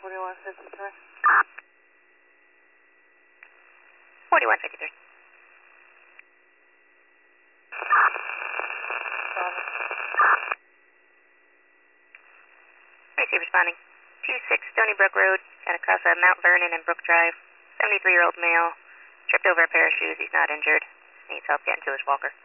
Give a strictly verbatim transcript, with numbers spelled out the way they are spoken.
forty-one fifty-three. forty-one fifty-three. Receive responding. two six Stony Brook Road, at across uh, Mount Vernon and Brook Drive. seventy-three-year-old male, tripped over a pair of shoes. He's not injured. Needs help getting to his walker.